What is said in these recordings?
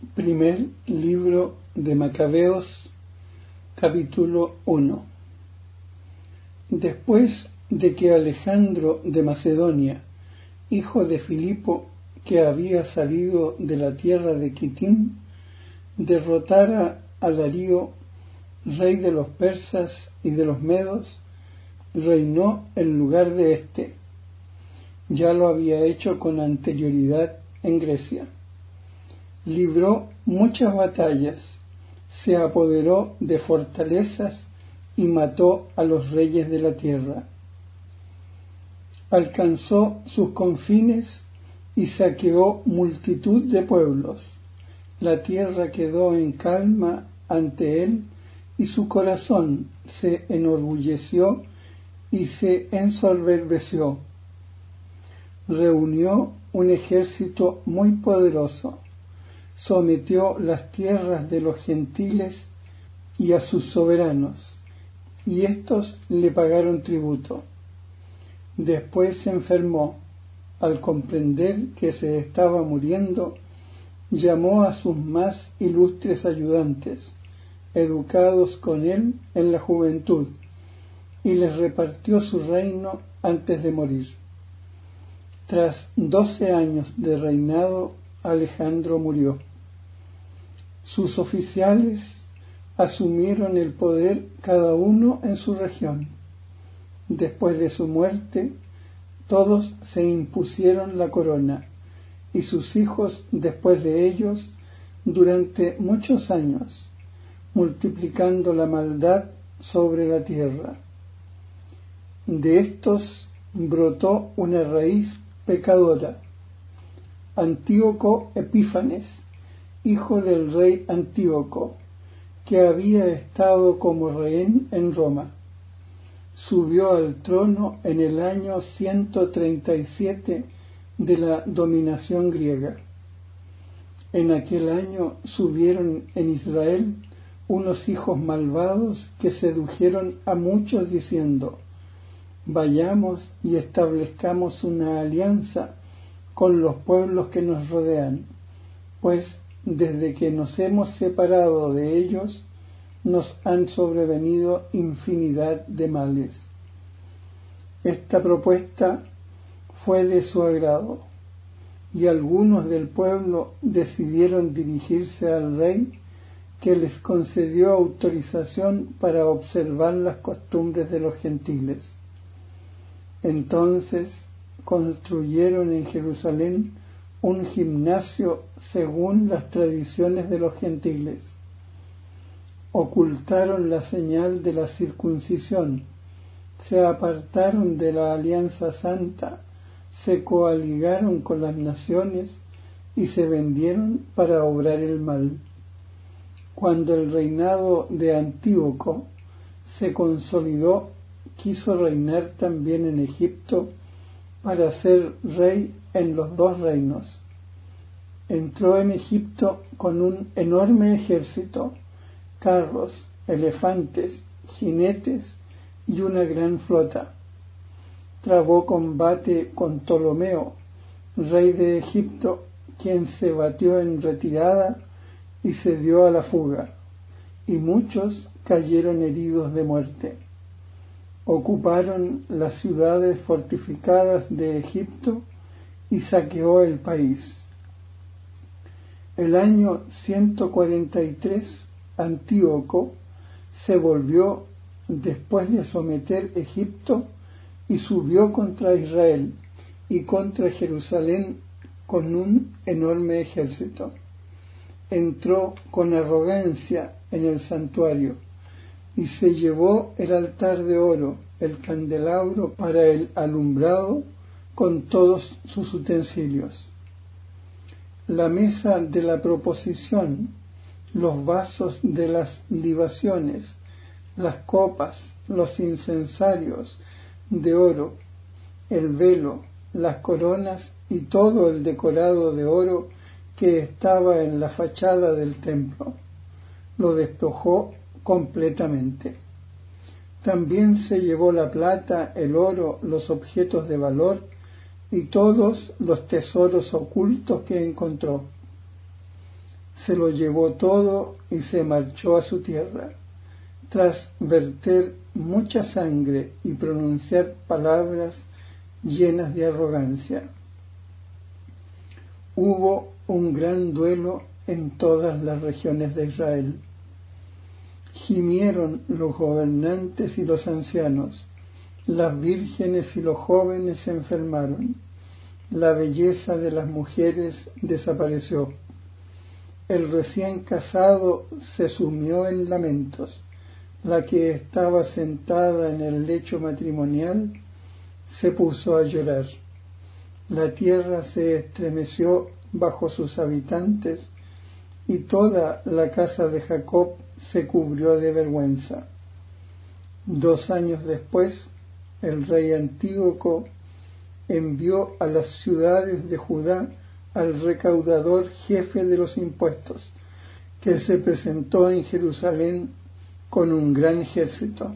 Primer libro de Macabeos, capítulo 1. Después de que Alejandro de Macedonia, hijo de Filipo, que había salido de la tierra de Quitim, derrotara a Darío, rey de los persas y de los medos, reinó en lugar de éste. Ya lo había hecho con anterioridad en Grecia. Libró muchas batallas, se apoderó de fortalezas y mató a los reyes de la tierra. Alcanzó sus confines y saqueó multitud de pueblos. La tierra quedó en calma ante él y su corazón se enorgulleció y se ensoberbeció. Reunió un ejército muy poderoso. Sometió las tierras de los gentiles y a sus soberanos, y éstos le pagaron tributo. Después se enfermó. Al comprender que se estaba muriendo, llamó a sus más ilustres ayudantes, educados con él en la juventud, y les repartió su reino antes de morir. Tras 12 años de reinado, Alejandro murió. Sus oficiales asumieron el poder cada uno en su región. Después de su muerte, todos se impusieron la corona, y sus hijos después de ellos, durante muchos años, multiplicando la maldad sobre la tierra. De estos brotó una raíz pecadora, Antíoco Epífanes, hijo del rey Antíoco, que había estado como rehén en Roma. Subió al trono en el año 137 de la dominación griega. En aquel año subieron en Israel unos hijos malvados que sedujeron a muchos diciendo: vayamos y establezcamos una alianza con los pueblos que nos rodean, pues desde que nos hemos separado de ellos, nos han sobrevenido infinidad de males. Esta propuesta fue de su agrado, y algunos del pueblo decidieron dirigirse al rey, que les concedió autorización para observar las costumbres de los gentiles. Entonces construyeron en Jerusalén un gimnasio según las tradiciones de los gentiles. Ocultaron la señal de la circuncisión, se apartaron de la alianza santa, se coaligaron con las naciones y se vendieron para obrar el mal. Cuando el reinado de Antíoco se consolidó, quiso reinar también en Egipto para ser rey en los dos reinos. Entró en Egipto con un enorme ejército, carros, elefantes, jinetes y una gran flota. Trabó combate con Ptolomeo, rey de Egipto, quien se batió en retirada y se dio a la fuga, y muchos cayeron heridos de muerte. Ocuparon las ciudades fortificadas de Egipto y saqueó el país. El año 143, Antíoco se volvió después de someter Egipto y subió contra Israel y contra Jerusalén con un enorme ejército. Entró con arrogancia en el santuario y se llevó el altar de oro, el candelabro para el alumbrado, con todos sus utensilios, la mesa de la proposición, los vasos de las libaciones, las copas, los incensarios de oro, el velo, las coronas y todo el decorado de oro que estaba en la fachada del templo. Lo despojó completamente. También se llevó la plata, el oro, los objetos de valor y todos los tesoros ocultos que encontró. se lo llevó todo y se marchó a su tierra, tras verter mucha sangre y pronunciar palabras llenas de arrogancia. Hubo un gran duelo en todas las regiones de Israel. Gimieron los gobernantes y los ancianos, las vírgenes y los jóvenes se enfermaron, la belleza de las mujeres desapareció. El recién casado se sumió en lamentos, la que estaba sentada en el lecho matrimonial se puso a llorar. La tierra se estremeció bajo sus habitantes y toda la casa de Jacob se cubrió de vergüenza. 2 años después, el rey Antíoco envió a las ciudades de Judá al recaudador jefe de los impuestos, que se presentó en Jerusalén con un gran ejército.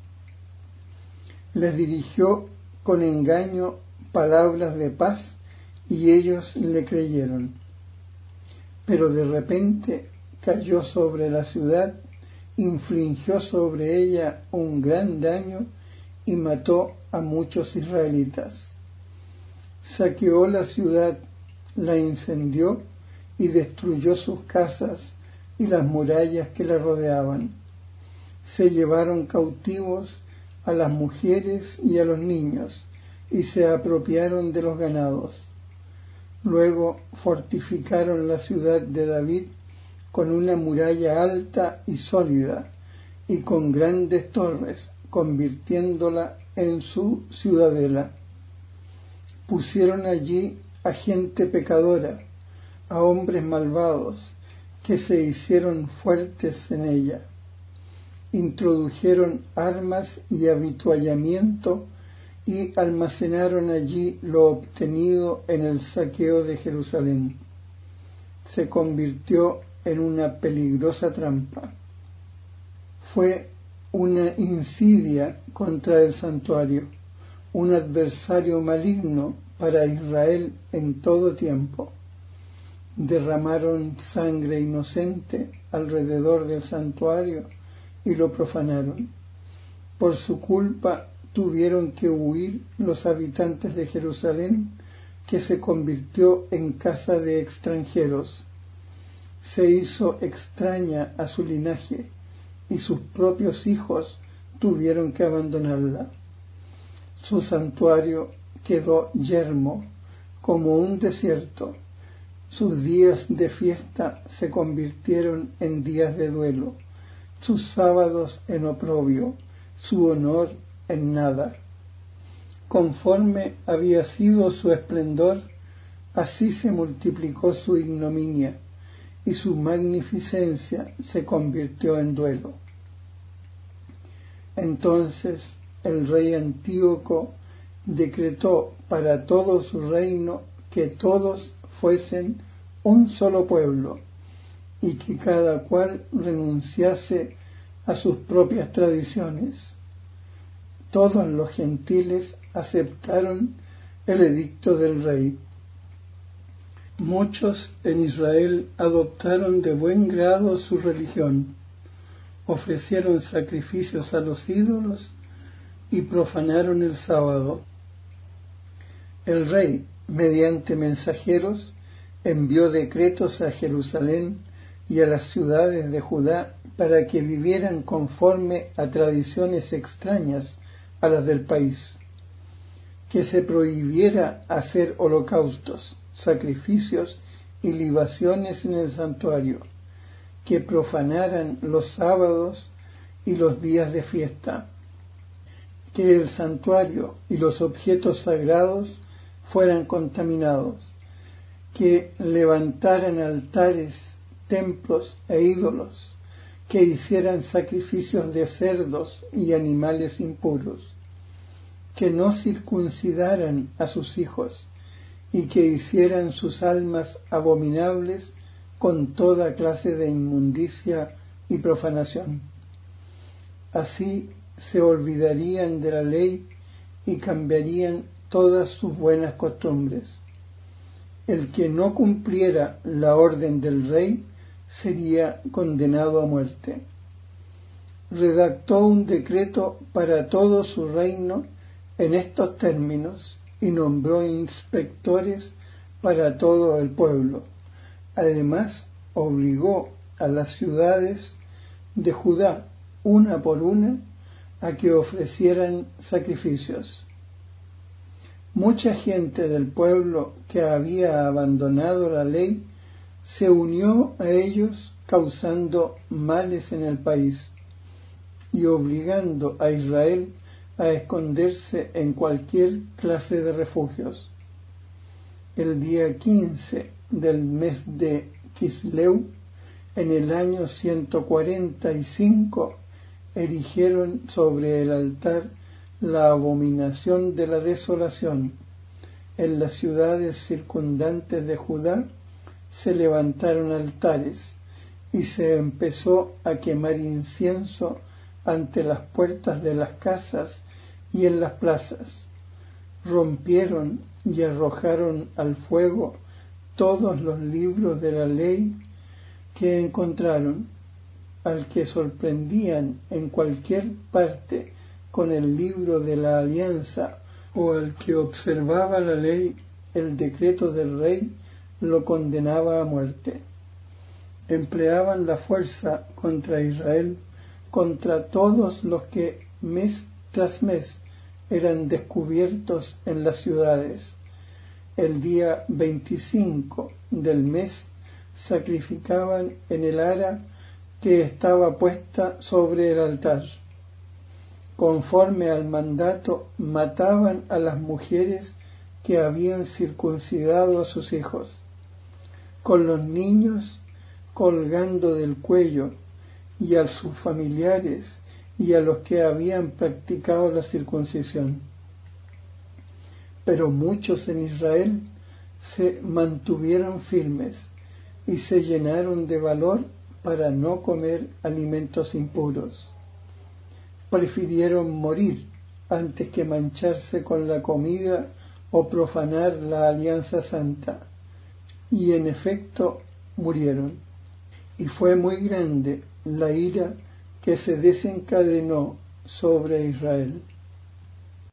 Les dirigió con engaño palabras de paz y ellos le creyeron. Pero de repente cayó sobre la ciudad, infligió sobre ella un gran daño y mató a muchos israelitas. Saqueó la ciudad, la incendió y destruyó sus casas y las murallas que la rodeaban. Se llevaron cautivos a las mujeres y a los niños y se apropiaron de los ganados. Luego fortificaron la ciudad de David con una muralla alta y sólida y con grandes torres, convirtiéndola en su ciudadela. Pusieron allí a gente pecadora, a hombres malvados, que se hicieron fuertes en ella. Introdujeron armas y avituallamiento y almacenaron allí lo obtenido en el saqueo de Jerusalén. Se convirtió en una peligrosa trampa. Fue una insidia contra el santuario, un adversario maligno para Israel en todo tiempo. Derramaron sangre inocente alrededor del santuario y lo profanaron. Por su culpa tuvieron que huir los habitantes de Jerusalén, que se convirtió en casa de extranjeros. Se hizo extraña a su linaje y sus propios hijos tuvieron que abandonarla. Su santuario quedó yermo como un desierto. Sus días de fiesta se convirtieron en días de duelo, sus sábados en oprobio, su honor en nada. Conforme había sido su esplendor, así se multiplicó su ignominia, y su magnificencia se convirtió en duelo. Entonces el rey Antíoco decretó para todo su reino que todos fuesen un solo pueblo, y que cada cual renunciase a sus propias tradiciones. Todos los gentiles aceptaron el edicto del rey. Muchos en Israel adoptaron de buen grado su religión, ofrecieron sacrificios a los ídolos y profanaron el sábado. El rey, mediante mensajeros, envió decretos a Jerusalén y a las ciudades de Judá para que vivieran conforme a tradiciones extrañas a las del país, que se prohibiera hacer holocaustos, sacrificios y libaciones en el santuario, que profanaran los sábados y los días de fiesta, que el santuario y los objetos sagrados fueran contaminados, que levantaran altares, templos e ídolos, que hicieran sacrificios de cerdos y animales impuros, que no circuncidaran a sus hijos y que hicieran sus almas abominables con toda clase de inmundicia y profanación. Así se olvidarían de la ley y cambiarían todas sus buenas costumbres. El que no cumpliera la orden del rey sería condenado a muerte. Redactó un decreto para todo su reino en estos términos y nombró inspectores para todo el pueblo. Además, obligó a las ciudades de Judá, una por una, a que ofrecieran sacrificios. Mucha gente del pueblo que había abandonado la ley se unió a ellos, causando males en el país y obligando a Israel a esconderse en cualquier clase de refugios. El día 15 del mes de Quisleu, en el año 145, erigieron sobre el altar la abominación de la desolación. En las ciudades circundantes de Judá se levantaron altares y se empezó a quemar incienso ante las puertas de las casas y en las plazas. Rompieron y arrojaron al fuego todos los libros de la ley que encontraron. Al que sorprendían en cualquier parte con el libro de la alianza o al que observaba la ley, el decreto del rey lo condenaba a muerte. Empleaban la fuerza contra Israel, contra todos los que mes tras mes eran descubiertos en las ciudades. El día 25 del mes sacrificaban en el ara que estaba puesta sobre el altar. Conforme al mandato, mataban a las mujeres que habían circuncidado a sus hijos, con los niños colgando del cuello, y a sus familiares y a los que habían practicado la circuncisión. Pero muchos en Israel se mantuvieron firmes y se llenaron de valor para no comer alimentos impuros. Prefirieron morir antes que mancharse con la comida o profanar la alianza santa. Y en efecto murieron. Y fue muy grande la ira que se desencadenó sobre Israel.